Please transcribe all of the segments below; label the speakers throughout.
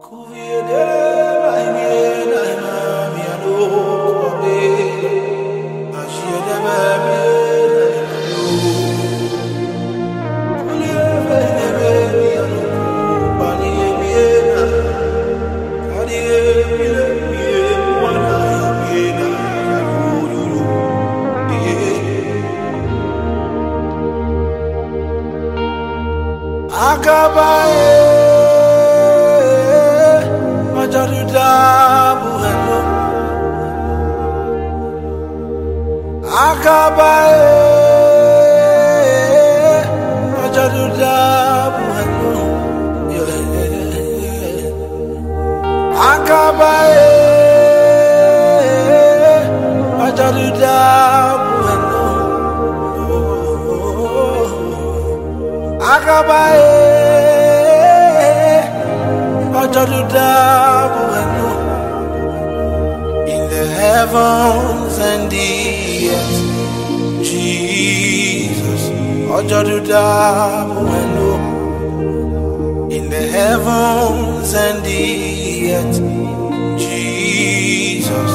Speaker 1: In the heavens and the earth, Jesus, in the heavens and the earth, Jesus,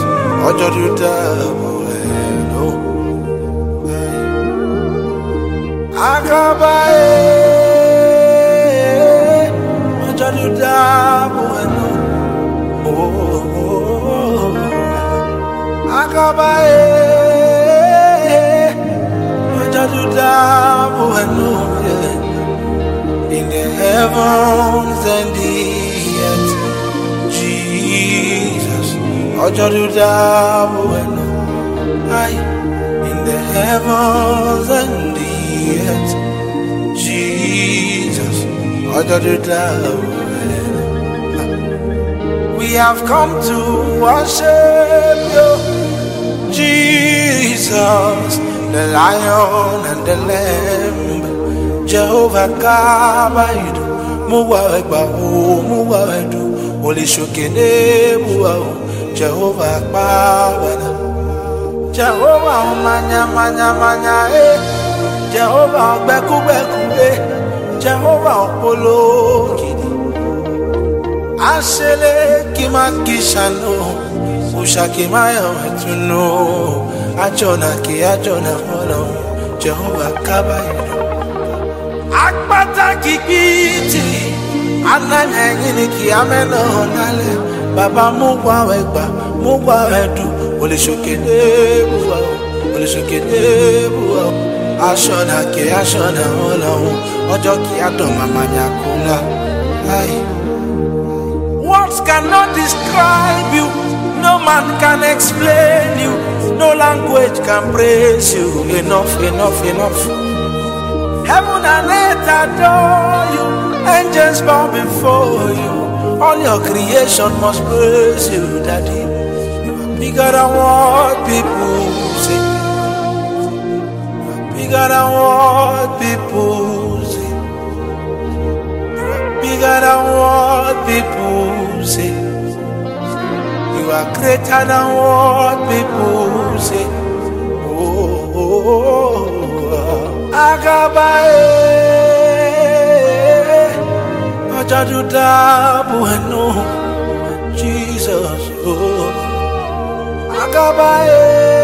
Speaker 1: in the heavens and the earth, Jesus, in the heavens and the earth, Jesus, we have come to worship you, Jesus, the Lion and the Lamb, Jehovah Kabayidu, Muwaedu, Holy Shokene, Jehovah Kabana, Jehovah Manya, Jehovah Beku, Jehovah Polo Kidi, Ashele Kimakishano, Ushakimaya Tuno, Ajona Holo, Jehovah Kabayidu, Akbata Kikiti, Ananyaniki Ameno Nale, Baba Muwaedu, Holy Shokene, Ashona Holo, Ojoki Adoma Manyakula. Words cannot describe you, no man can explain you, no language can praise you. Enough. Heaven and earth adore you, angels bow before you, all your creation must praise you, Daddy. You are bigger than what people say. Bigger than what people say. You are bigger than what people say. You are greater than what people say. Agabae, Jesus. Agabae.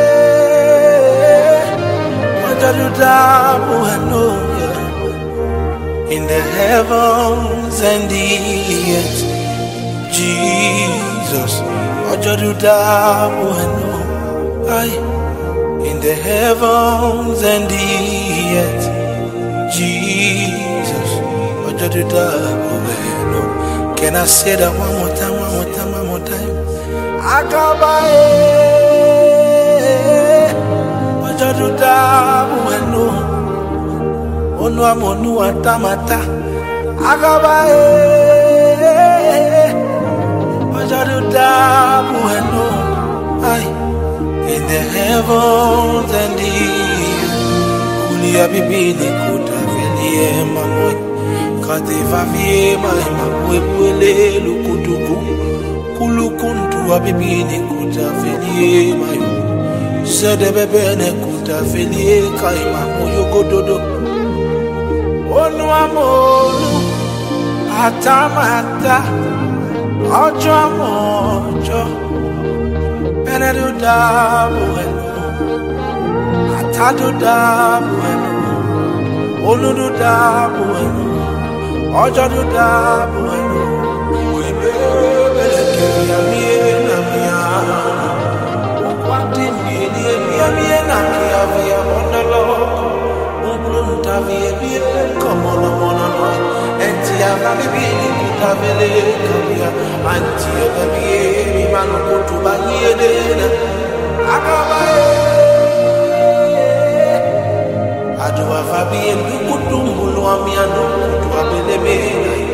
Speaker 1: In the heavens and the earth, Jesus, in the heavens and the earth, Jesus, can I say that one more time? Agabae. Onu atamata Agabae in the heavens and the Kulia Bibini Kuta Velie Mamoi Kativa Viema Mapuele Lukutuku Kulukuntu Abibini Kuta Velie Mayo Sedebebene Kuta Velie Kaima Moyokododo Onu amolu atamata Ojo mojo, penedu da bueno, atadu da bueno, oludu da bueno, ojo du da bueno. We bele kiri miena mia, ukwati miena miena kia via mondalo, ublunta via como no mono no, entia vabi kutavele kabia, antia vabi mi manu kutuba yedena, akabae, adua vabi mi kutumbulu amiano kutuba bele mena.